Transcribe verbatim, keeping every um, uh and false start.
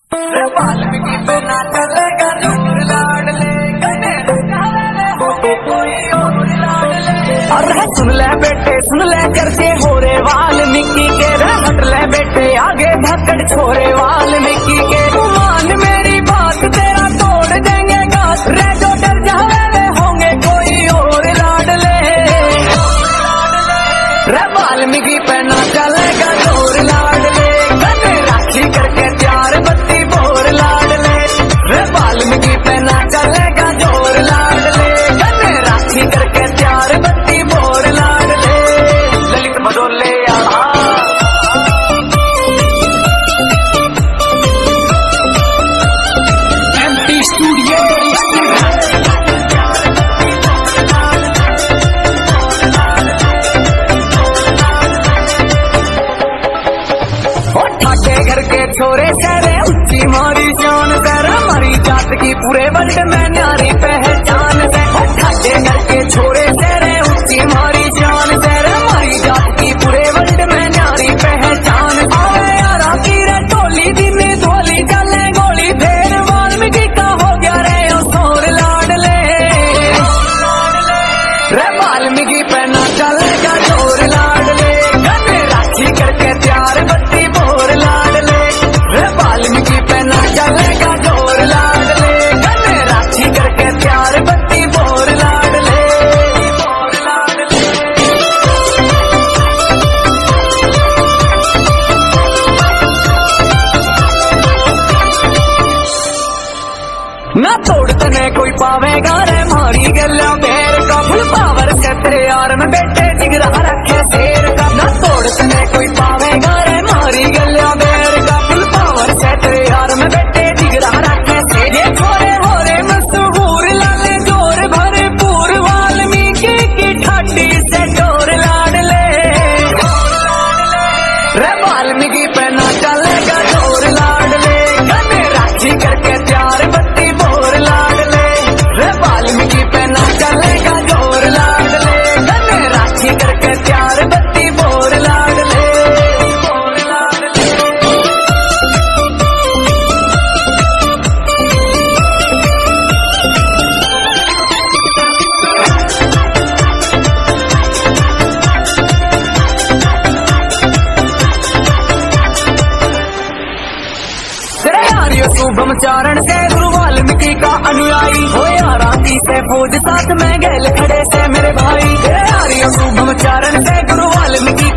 वाल्मीकि पे ना चलेगा जोर लाडले और सुन ले बेटे सुन ले करके हो रे वाल्मीकि के हट ले बेटे आगे धक्कड़ छोरे वाल्मीकि के मान मेरी बात तेरा तोड़ देंगे घाट रे जो डर जावे होंगे कोई और लाडले रे वाल्मीकि पे ना चलेगा जोर लाडले गले राखी करके प्यार बत्ती बोर लाडले रे वाल्मीकि पे ना चलेगा जोर लाडले गले राखी करके प्यार बत्ती बोर लाडले ललित बदोले एमटी स्टूडियो घर के छोरे सहरे उच्ची मारी जान सहरा हमारी जात की पूरे वर्ल्ड में न्यारी पहचान से ठाटे घर के छोरे सहरे उच्ची मारी जान सहरा हमारी जात की पूरे वर्ल्ड में न्यारी पहचान आवे यारा की रे टोली दिन धोली चले गोली फेर वाल्मीकि का हो गया रे सोर लाडले रे वाल्मीकि पे ना चलेगा जोर लाडले गले राखी करके प्यार बत्ती बोर लाडले वाल्मीकि पे ना चलेगा जोर लाडले गले राखी करके प्यार बत्ती बोर लाडले बोर लाडले ना तोड़ तने कोई पावेगा रे मारी गल्या बेर का फुल पावर से तेरे यार में बेटे जिगरा रखे शेर का ना तोड़ तने कोई पावेगा रे मारी गल्या बेर का फुल पावर से तेरे यार में बेटे जिगरा रखे शेर ये छोरे हो रे मशहूर लाले जोर भरे पूर वाल्मीकि की ठाटी से डोर लाडले रे वाल्मीकि पे ना चलेगा जोर लाडले गले राखी करके प्यार बत्ती बोर लाडले रे वाल्मीकि पे ना चलेगा जोर लाडले गले राखी करके प्यार बत्ती बोर लाडले बोर लाडले तेरे यारियों शुभम चारण से गुरु वाल्मीकि का अनुयायी हो यारा की से फौज साथ में गैल खड़े से मेरे भाई तेरे यारियों शुभम चारण से गुरु वाल्मीकि